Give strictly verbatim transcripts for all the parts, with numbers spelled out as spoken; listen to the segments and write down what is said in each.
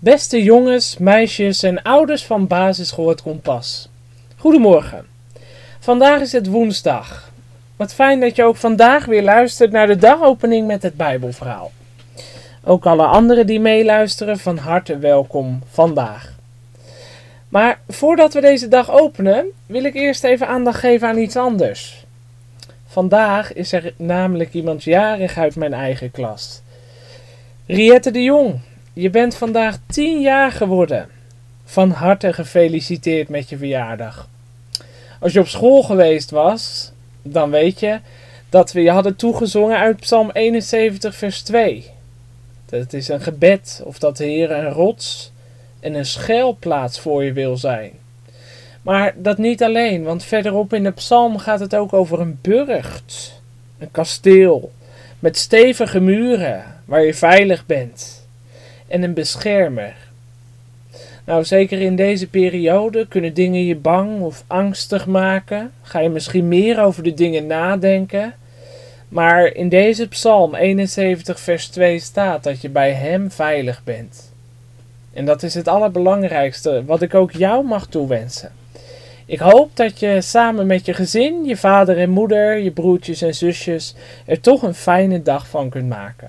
Beste jongens, meisjes en ouders van basisschool Het Kompas. Goedemorgen. Vandaag is het woensdag. Wat fijn dat je ook vandaag weer luistert naar de dagopening met het Bijbelverhaal. Ook alle anderen die meeluisteren, van harte welkom vandaag. Maar voordat we deze dag openen, wil ik eerst even aandacht geven aan iets anders. Vandaag is er namelijk iemand jarig uit mijn eigen klas. Riette de Jong, je bent vandaag tien jaar geworden. Van harte gefeliciteerd met je verjaardag. Als je op school geweest was, dan weet je dat we je hadden toegezongen uit Psalm eenenzeventig vers twee. Dat is een gebed of dat de Heer een rots en een schuilplaats voor je wil zijn. Maar dat niet alleen, want verderop in de psalm gaat het ook over een burcht, een kasteel met stevige muren waar je veilig bent en een beschermer. Nou, zeker in deze periode kunnen dingen je bang of angstig maken. Ga je misschien meer over de dingen nadenken. Maar in deze psalm eenenzeventig vers twee staat dat je bij hem veilig bent. En dat is het allerbelangrijkste wat ik ook jou mag toewensen. Ik hoop dat je samen met je gezin, je vader en moeder, je broertjes en zusjes er toch een fijne dag van kunt maken.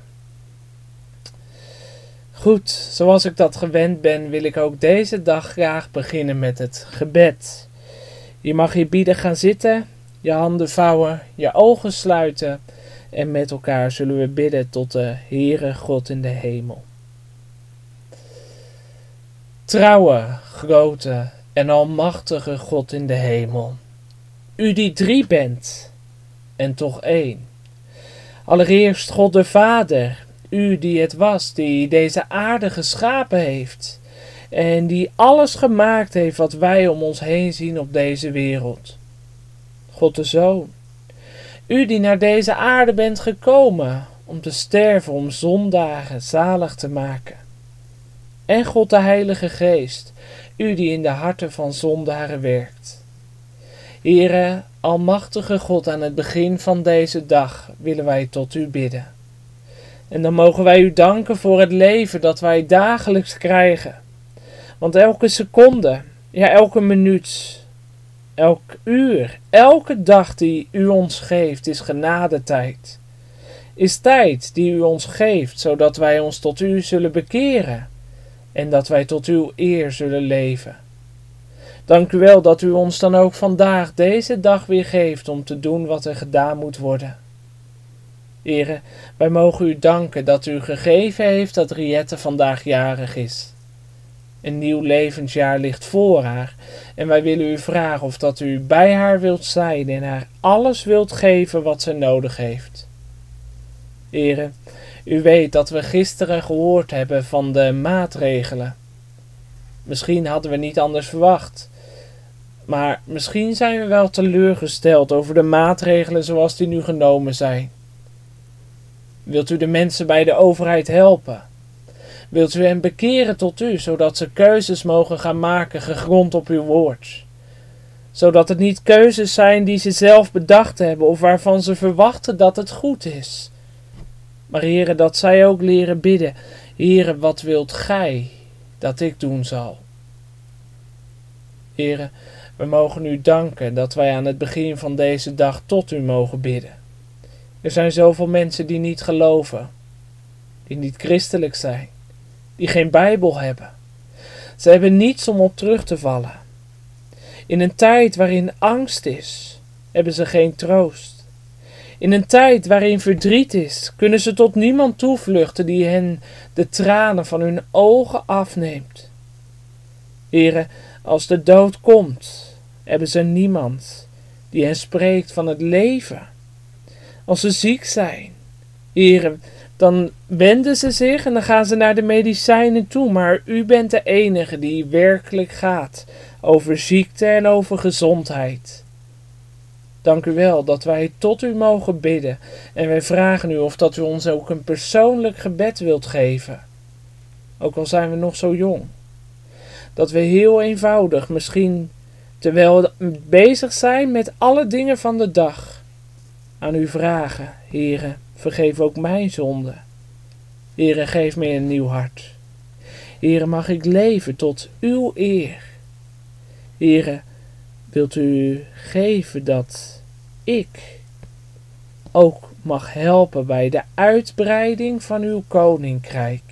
Goed, zoals ik dat gewend ben, wil ik ook deze dag graag beginnen met het gebed. Je mag eerbiedig gaan zitten, je handen vouwen, je ogen sluiten en met elkaar zullen we bidden tot de Heere God in de hemel. Trouwe, grote en almachtige God in de hemel, u die drie bent en toch één. Allereerst God de Vader, u die het was, die deze aarde geschapen heeft en die alles gemaakt heeft wat wij om ons heen zien op deze wereld. God de Zoon, u die naar deze aarde bent gekomen om te sterven, om zondaren zalig te maken. En God de Heilige Geest, u die in de harten van zondaren werkt. Heere, almachtige God, aan het begin van deze dag willen wij tot u bidden. En dan mogen wij u danken voor het leven dat wij dagelijks krijgen. Want elke seconde, ja elke minuut, elk uur, elke dag die u ons geeft is genadetijd. Is tijd die u ons geeft, zodat wij ons tot u zullen bekeren. En dat wij tot uw eer zullen leven. Dank u wel dat u ons dan ook vandaag deze dag weer geeft om te doen wat er gedaan moet worden. Heere, wij mogen u danken dat u gegeven heeft dat Riette vandaag jarig is. Een nieuw levensjaar ligt voor haar en wij willen u vragen of dat u bij haar wilt zijn en haar alles wilt geven wat ze nodig heeft. Heere, u weet dat we gisteren gehoord hebben van de maatregelen. Misschien hadden we niet anders verwacht. Maar misschien zijn we wel teleurgesteld over de maatregelen zoals die nu genomen zijn. Wilt u de mensen bij de overheid helpen? Wilt u hen bekeren tot u, zodat ze keuzes mogen gaan maken gegrond op uw woord? Zodat het niet keuzes zijn die ze zelf bedacht hebben of waarvan ze verwachten dat het goed is. Maar Heere, dat zij ook leren bidden. Heere, wat wilt gij dat ik doen zal? Heere, we mogen u danken dat wij aan het begin van deze dag tot u mogen bidden. Er zijn zoveel mensen die niet geloven, die niet christelijk zijn, die geen Bijbel hebben. Ze hebben niets om op terug te vallen. In een tijd waarin angst is, hebben ze geen troost. In een tijd waarin verdriet is, kunnen ze tot niemand toevluchten die hen de tranen van hun ogen afneemt. Heere, als de dood komt, hebben ze niemand die hen spreekt van het leven. Als ze ziek zijn, Heere, dan wenden ze zich en dan gaan ze naar de medicijnen toe. Maar u bent de enige die werkelijk gaat over ziekte en over gezondheid. Dank u wel dat wij tot u mogen bidden en wij vragen u of dat u ons ook een persoonlijk gebed wilt geven. Ook al zijn we nog zo jong. Dat we heel eenvoudig, misschien terwijl we bezig zijn met alle dingen van de dag, aan u vragen, Heere, vergeef ook mijn zonde. Heere, geef mij een nieuw hart. Heere, mag ik leven tot uw eer. Heere, wilt u geven dat ik ook mag helpen bij de uitbreiding van uw koninkrijk.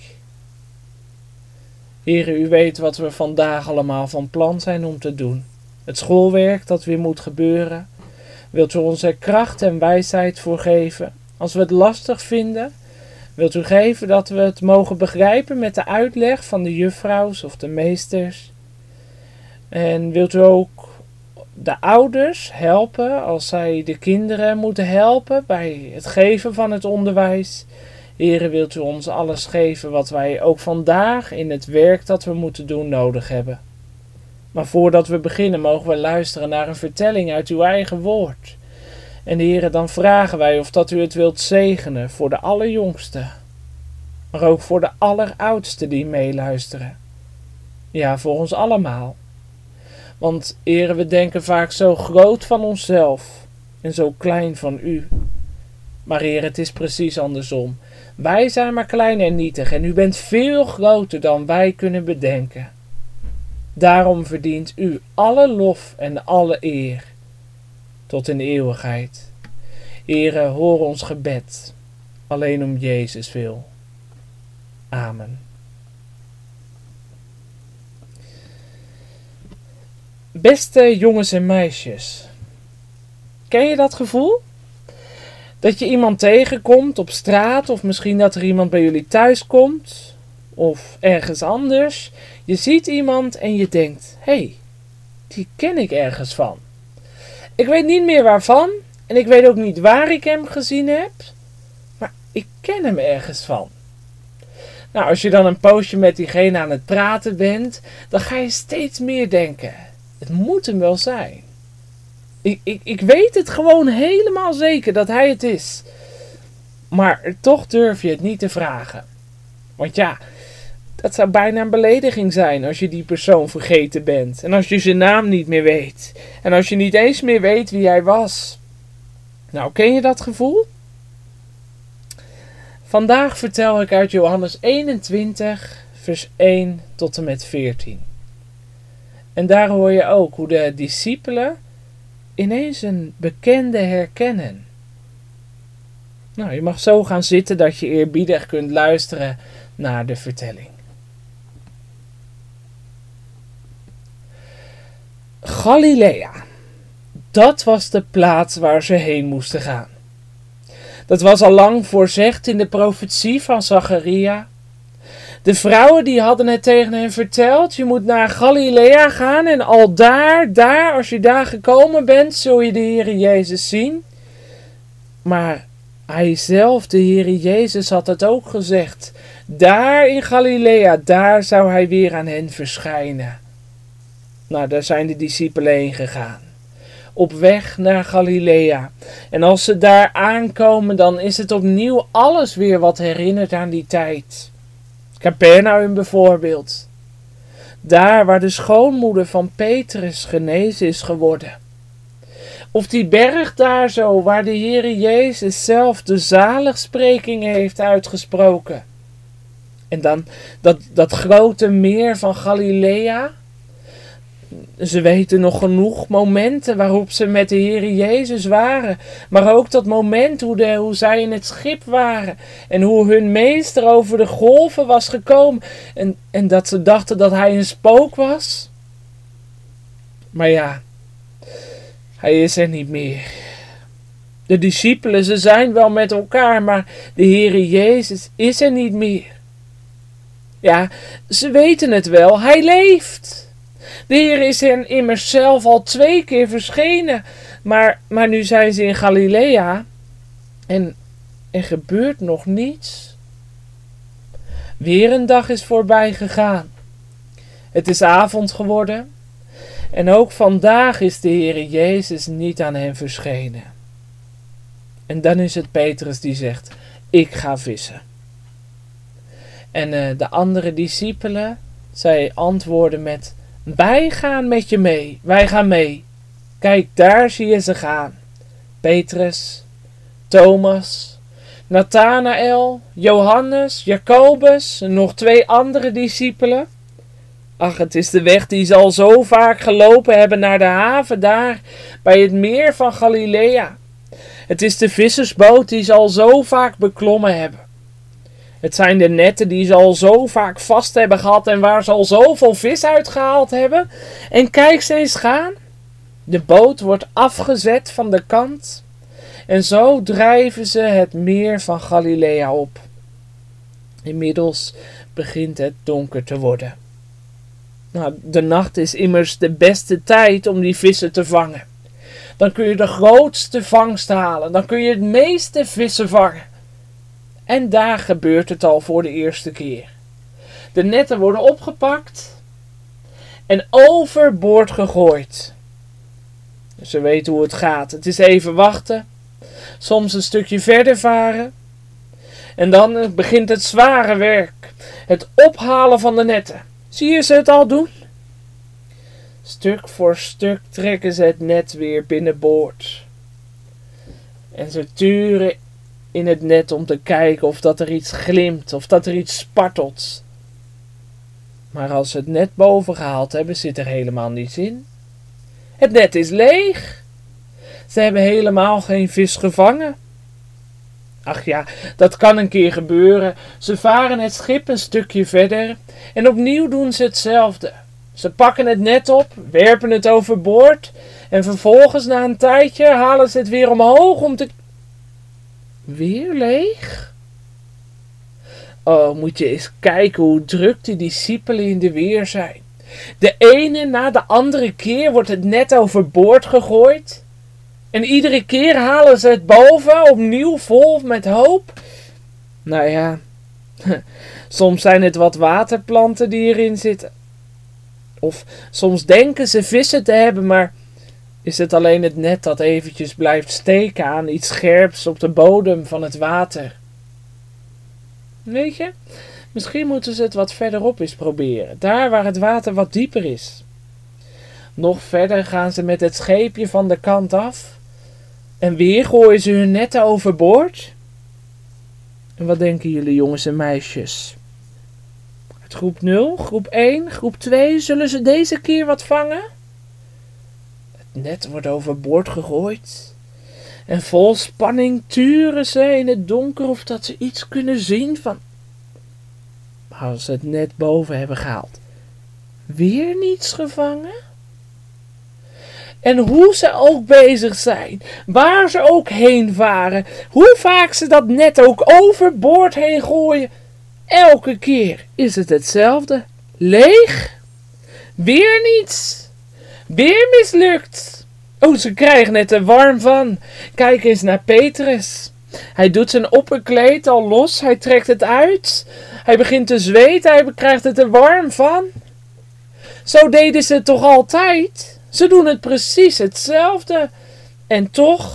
Heere, u weet wat we vandaag allemaal van plan zijn om te doen. Het schoolwerk dat weer moet gebeuren. Wilt u ons er kracht en wijsheid voor geven? Als we het lastig vinden, wilt u geven dat we het mogen begrijpen met de uitleg van de juffrouws of de meesters? En wilt u ook de ouders helpen als zij de kinderen moeten helpen bij het geven van het onderwijs? Heere, wilt u ons alles geven wat wij ook vandaag in het werk dat we moeten doen nodig hebben. Maar voordat we beginnen mogen we luisteren naar een vertelling uit uw eigen woord. En Heere, dan vragen wij of dat u het wilt zegenen voor de allerjongsten, maar ook voor de alleroudsten die meeluisteren. Ja, voor ons allemaal. Want Heere, we denken vaak zo groot van onszelf en zo klein van u. Maar Heere, het is precies andersom. Wij zijn maar klein en nietig en u bent veel groter dan wij kunnen bedenken. Daarom verdient u alle lof en alle eer tot in eeuwigheid. Heere, hoor ons gebed, alleen om Jezus wil. Amen. Beste jongens en meisjes, ken je dat gevoel? Dat je iemand tegenkomt op straat of misschien dat er iemand bij jullie thuis komt of ergens anders. Je ziet iemand en je denkt, hé, hey, die ken ik ergens van. Ik weet niet meer waarvan en ik weet ook niet waar ik hem gezien heb, maar ik ken hem ergens van. Nou, als je dan een poosje met diegene aan het praten bent, dan ga je steeds meer denken, het moet hem wel zijn. Ik, ik, ik weet het gewoon helemaal zeker dat hij het is. Maar toch durf je het niet te vragen. Want ja, dat zou bijna een belediging zijn als je die persoon vergeten bent. En als je zijn naam niet meer weet. En als je niet eens meer weet wie hij was. Nou, ken je dat gevoel? Vandaag vertel ik uit Johannes eenentwintig, vers één tot en met veertien. En daar hoor je ook hoe de discipelen ineens een bekende herkennen. Nou, je mag zo gaan zitten dat je eerbiedig kunt luisteren naar de vertelling. Galilea, dat was de plaats waar ze heen moesten gaan. Dat was al lang voorzegd in de profetie van Zacharia. De vrouwen die hadden het tegen hen verteld, je moet naar Galilea gaan en al daar, daar, als je daar gekomen bent, zul je de Heere Jezus zien. Maar hij zelf, de Heere Jezus, had het ook gezegd. Daar in Galilea, daar zou hij weer aan hen verschijnen. Nou, daar zijn de discipelen heen gegaan. Op weg naar Galilea. En als ze daar aankomen, dan is het opnieuw alles weer wat herinnert aan die tijd. Capernaum bijvoorbeeld. Daar waar de schoonmoeder van Petrus genezen is geworden. Of die berg daar zo, waar de Heere Jezus zelf de zaligspreking heeft uitgesproken. En dan dat, dat grote meer van Galilea. Ze weten nog genoeg momenten waarop ze met de Heere Jezus waren. Maar ook dat moment hoe, de, hoe zij in het schip waren. En hoe hun meester over de golven was gekomen. En, en dat ze dachten dat hij een spook was. Maar ja, hij is er niet meer. De discipelen, ze zijn wel met elkaar, maar de Heere Jezus is er niet meer. Ja, ze weten het wel, hij leeft. De Heer is hen immers zelf al twee keer verschenen, maar, maar nu zijn ze in Galilea en er gebeurt nog niets. Weer een dag is voorbij gegaan. Het is avond geworden en ook vandaag is de Heer Jezus niet aan hen verschenen. En dan is het Petrus die zegt, ik ga vissen. En uh, de andere discipelen, zij antwoorden met, wij gaan met je mee, wij gaan mee. Kijk, daar zie je ze gaan. Petrus, Thomas, Nathanael, Johannes, Jacobus en nog twee andere discipelen. Ach, het is de weg die ze al zo vaak gelopen hebben naar de haven daar bij het meer van Galilea. Het is de vissersboot die ze al zo vaak beklommen hebben. Het zijn de netten die ze al zo vaak vast hebben gehad en waar ze al zoveel vis uitgehaald hebben. En kijk ze eens gaan. De boot wordt afgezet van de kant. En zo drijven ze het meer van Galilea op. Inmiddels begint het donker te worden. Nou, de nacht is immers de beste tijd om die vissen te vangen. Dan kun je de grootste vangst halen. Dan kun je het meeste vissen vangen. En daar gebeurt het al voor de eerste keer. De netten worden opgepakt en overboord gegooid. Ze weten hoe het gaat. Het is even wachten. Soms een stukje verder varen. En dan begint het zware werk. Het ophalen van de netten. Zie je ze het al doen? Stuk voor stuk trekken ze het net weer binnenboord. En ze turen in het net om te kijken of dat er iets glimt of dat er iets spartelt. Maar als ze het net boven gehaald hebben, zit er helemaal niets in. Het net is leeg. Ze hebben helemaal geen vis gevangen. Ach ja, dat kan een keer gebeuren. Ze varen het schip een stukje verder en opnieuw doen ze hetzelfde. Ze pakken het net op, werpen het overboord en vervolgens na een tijdje halen ze het weer omhoog om te... Weer leeg? Oh, moet je eens kijken hoe druk die discipelen in de weer zijn. De ene na de andere keer wordt het net overboord gegooid. En iedere keer halen ze het boven, opnieuw vol met hoop. Nou ja, soms zijn het wat waterplanten die erin zitten. Of soms denken ze vissen te hebben, maar is het alleen het net dat eventjes blijft steken aan iets scherps op de bodem van het water. Weet je, misschien moeten ze het wat verderop eens proberen, daar waar het water wat dieper is. Nog verder gaan ze met het scheepje van de kant af en weer gooien ze hun netten overboord. En wat denken jullie jongens en meisjes? Uit groep nul, groep één, groep twee, zullen ze deze keer wat vangen? Het net wordt overboord gegooid. En vol spanning turen ze in het donker of dat ze iets kunnen zien van... Maar als ze het net boven hebben gehaald, weer niets gevangen? En hoe ze ook bezig zijn, waar ze ook heen varen, hoe vaak ze dat net ook overboord heen gooien, elke keer is het hetzelfde. Leeg, weer niets, weer mislukt. Oh, ze krijgen het er warm van. Kijk eens naar Petrus. Hij doet zijn opperkleed al los, hij trekt het uit. Hij begint te zweten, hij krijgt het er warm van. Zo deden ze het toch altijd? Ze doen het precies hetzelfde. En toch,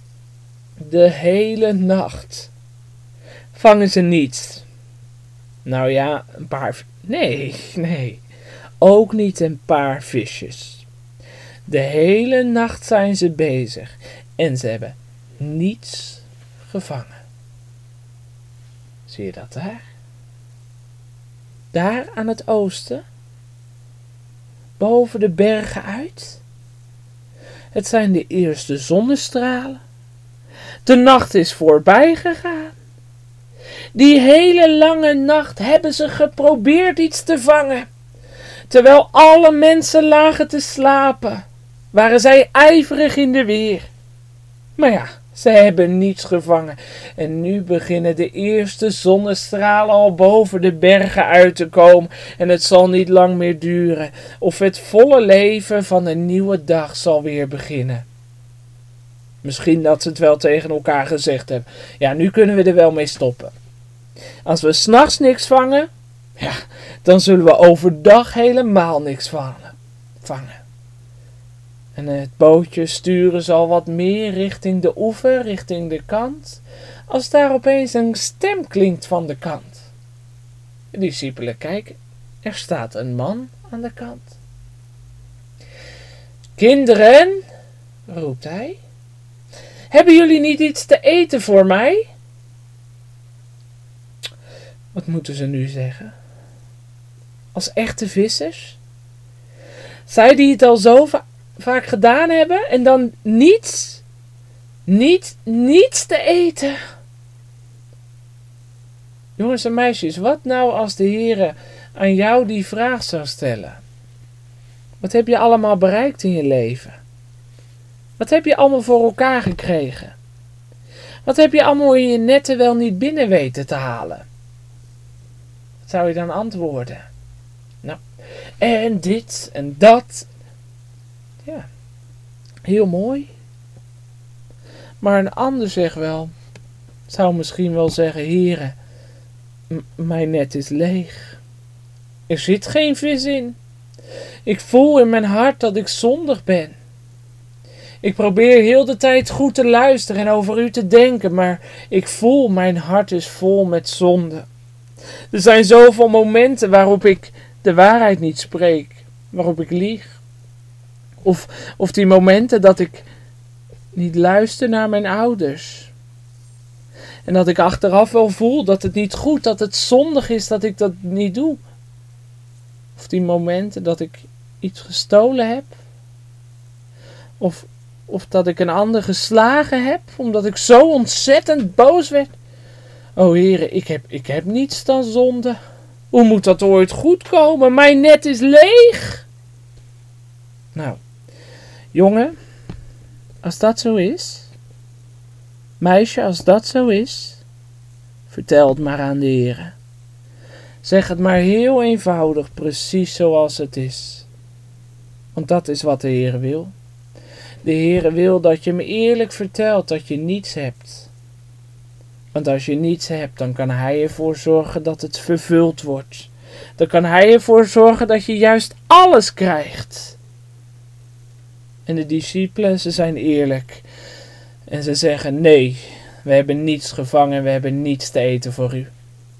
de hele nacht vangen ze niets. Nou ja, een paar... Nee, nee. Ook niet een paar visjes. De hele nacht zijn ze bezig. En ze hebben niets gevangen. Zie je dat daar? Daar aan het oosten? Boven de bergen uit? Het zijn de eerste zonnestralen. De nacht is voorbij gegaan. Die hele lange nacht hebben ze geprobeerd iets te vangen. Terwijl alle mensen lagen te slapen, waren zij ijverig in de weer. Maar ja, ze hebben niets gevangen. En nu beginnen de eerste zonnestralen al boven de bergen uit te komen. En het zal niet lang meer duren. Of het volle leven van een nieuwe dag zal weer beginnen. Misschien dat ze het wel tegen elkaar gezegd hebben. Ja, nu kunnen we er wel mee stoppen. Als we 's nachts niks vangen, ja, dan zullen we overdag helemaal niks vangen. vangen. En het bootje sturen zal wat meer richting de oever, richting de kant, als daar opeens een stem klinkt van de kant. De discipelen kijken, er staat een man aan de kant. Kinderen, roept hij, hebben jullie niet iets te eten voor mij? Wat moeten ze nu zeggen? Als echte vissers? Zij die het al zo va- vaak gedaan hebben en dan niets, niet, niets te eten. Jongens en meisjes, wat nou als de Heere aan jou die vraag zou stellen? Wat heb je allemaal bereikt in je leven? Wat heb je allemaal voor elkaar gekregen? Wat heb je allemaal in je netten wel niet binnen weten te halen? Wat zou je dan antwoorden? Nou, en dit en dat. Ja, heel mooi. Maar een ander zegt wel, zou misschien wel zeggen, Heere, m- mijn net is leeg. Er zit geen vis in. Ik voel in mijn hart dat ik zondig ben. Ik probeer heel de tijd goed te luisteren en over u te denken, maar ik voel mijn hart is vol met zonde. Er zijn zoveel momenten waarop ik de waarheid niet spreek, waarop ik lieg. Of, of die momenten dat ik niet luister naar mijn ouders. En dat ik achteraf wel voel dat het niet goed, dat het zondig is dat ik dat niet doe. Of die momenten dat ik iets gestolen heb. Of, of dat ik een ander geslagen heb, omdat ik zo ontzettend boos werd. O Heere, ik heb, ik heb niets dan zonde. Hoe moet dat ooit goed komen? Mijn net is leeg. Nou, jongen, als dat zo is, meisje, als dat zo is, vertel het maar aan de Heere. Zeg het maar heel eenvoudig, precies zoals het is. Want dat is wat de Heere wil. De Heere wil dat je me eerlijk vertelt dat je niets hebt. Want als je niets hebt, dan kan Hij ervoor zorgen dat het vervuld wordt. Dan kan Hij ervoor zorgen dat je juist alles krijgt. En de discipelen, ze zijn eerlijk. En ze zeggen, nee, we hebben niets gevangen, we hebben niets te eten voor u.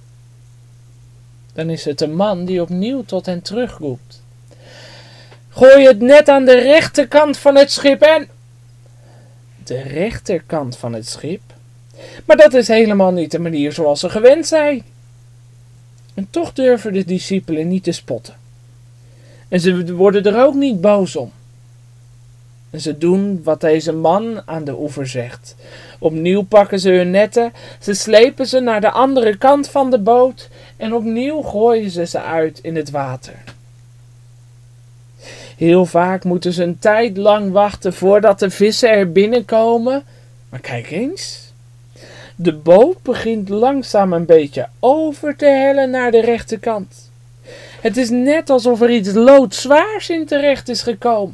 Dan is het een man die opnieuw tot hen terugroept. Gooi het net aan de rechterkant van het schip en... De rechterkant van het schip? Maar dat is helemaal niet de manier zoals ze gewend zijn. En toch durven de discipelen niet te spotten. En ze worden er ook niet boos om. En ze doen wat deze man aan de oever zegt. Opnieuw pakken ze hun netten, ze slepen ze naar de andere kant van de boot en opnieuw gooien ze ze uit in het water. Heel vaak moeten ze een tijd lang wachten voordat de vissen er binnenkomen. Maar kijk eens. De boot begint langzaam een beetje over te hellen naar de rechterkant. Het is net alsof er iets loodzwaars in terecht is gekomen.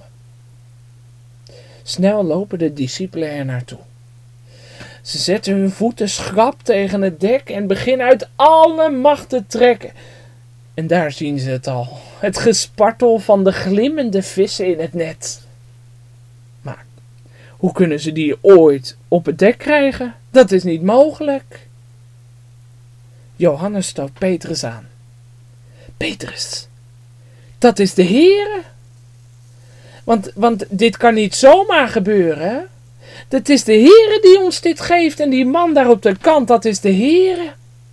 Snel lopen de discipelen er naartoe. Ze zetten hun voeten schrap tegen het dek en beginnen uit alle macht te trekken. En daar zien ze het al. Het gespartel van de glimmende vissen in het net. Maar hoe kunnen ze die ooit op het dek krijgen? Dat is niet mogelijk. Johannes stoot Petrus aan. Petrus, dat is de Heere. Want, want dit kan niet zomaar gebeuren. Hè? Het is de Heere die ons dit geeft en die man daar op de kant, dat is de Heere.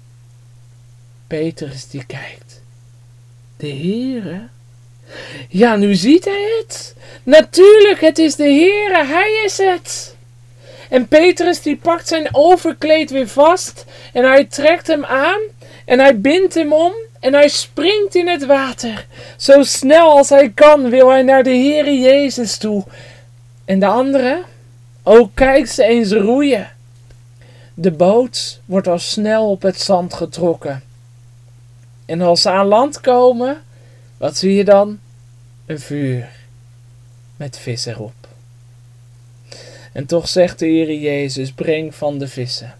Petrus die kijkt. De Heere? Ja, nu ziet hij het. Natuurlijk, het is de Heere, hij is het. En Petrus die pakt zijn overkleed weer vast en hij trekt hem aan en hij bindt hem om en hij springt in het water. Zo snel als hij kan wil hij naar de Heere Jezus toe. En de andere? Oh, kijk ze eens roeien. De boot wordt al snel op het zand getrokken. En als ze aan land komen, wat zie je dan? Een vuur met vis erop. En toch zegt de Heere Jezus, breng van de vissen.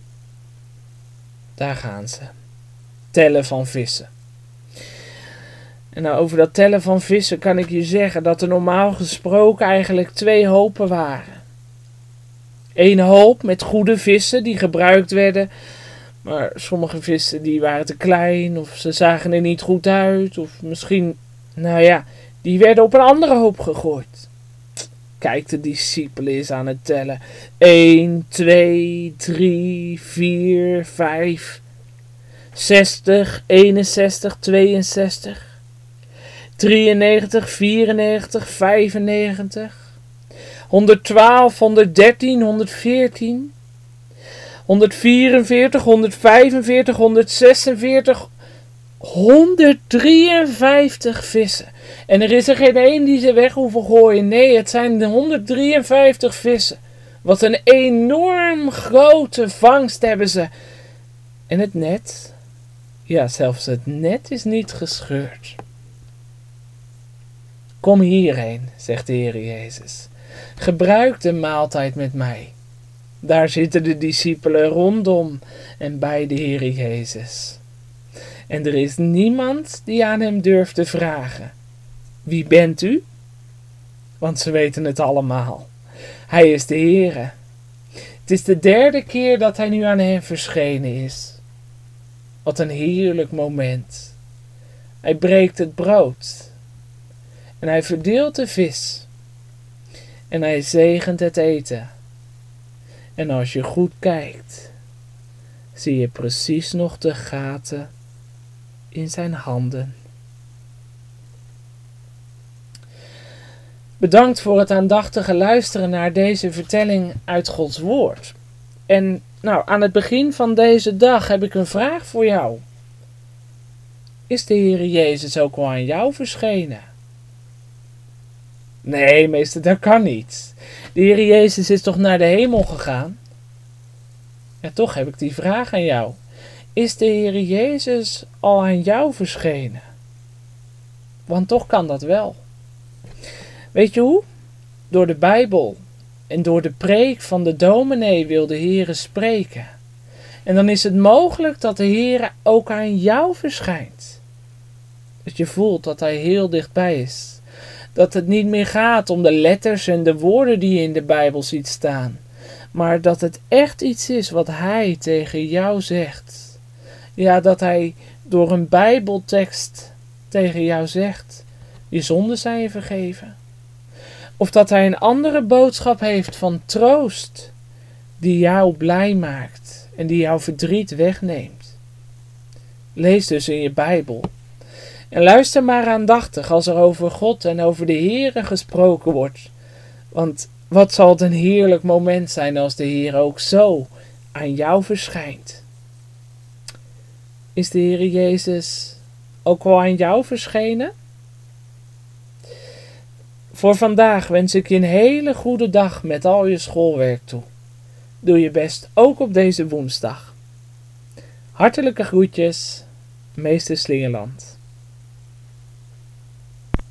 Daar gaan ze. Tellen van vissen. En nou, over dat tellen van vissen kan ik je zeggen dat er normaal gesproken eigenlijk twee hopen waren. Eén hoop met goede vissen die gebruikt werden. Maar sommige vissen die waren te klein of ze zagen er niet goed uit. Of misschien, nou ja, die werden op een andere hoop gegooid. Kijk, de discipelen is aan het tellen. Eén, twee, drie, vier, vijf. zestig, eenenzestig, tweeënzestig, drieënnegentig, vierennegentig, vijfennegentig, honderdtwaalf, honderddertien, honderdveertien, honderdvierenveertig, honderdvijfenveertig, honderdzesenveertig, honderddrieënvijftig vissen. En er is er geen één die ze weg hoeven gooien. Nee, het zijn de honderddrieënvijftig vissen. Wat een enorm grote vangst hebben ze. En het net, ja, zelfs het net is niet gescheurd. Kom hierheen, zegt de Heer Jezus. Gebruik de maaltijd met mij. Daar zitten de discipelen rondom en bij de Heer Jezus. En er is niemand die aan hem durft te vragen: wie bent u? Want ze weten het allemaal. Hij is de Heere. Het is de derde keer dat hij nu aan hen verschenen is. Wat een heerlijk moment. Hij breekt het brood. En hij verdeelt de vis. En hij zegent het eten. En als je goed kijkt, zie je precies nog de gaten in zijn handen. Bedankt voor het aandachtige luisteren naar deze vertelling uit Gods woord. En nou, aan het begin van deze dag heb ik een vraag voor jou. Is de Heer Jezus ook al aan jou verschenen? Nee, meester, dat kan niet. De Heer Jezus is toch naar de hemel gegaan? En toch heb ik die vraag aan jou. Is de Heer Jezus al aan jou verschenen? Want toch kan dat wel. Weet je hoe? Door de Bijbel en door de preek van de dominee wil de Heer spreken. En dan is het mogelijk dat de Heer ook aan jou verschijnt. Dat je voelt dat Hij heel dichtbij is. Dat het niet meer gaat om de letters en de woorden die je in de Bijbel ziet staan. Maar dat het echt iets is wat Hij tegen jou zegt. Ja, dat Hij door een Bijbeltekst tegen jou zegt: je zonden zijn je vergeven. Of dat Hij een andere boodschap heeft van troost, die jou blij maakt en die jouw verdriet wegneemt. Lees dus in je Bijbel. En luister maar aandachtig als er over God en over de Heere gesproken wordt. Want wat zal het een heerlijk moment zijn als de Heer ook zo aan jou verschijnt. Is de Heer Jezus ook al aan jou verschenen? Voor vandaag wens ik je een hele goede dag met al je schoolwerk toe. Doe je best ook op deze woensdag. Hartelijke groetjes, meester Slingeland.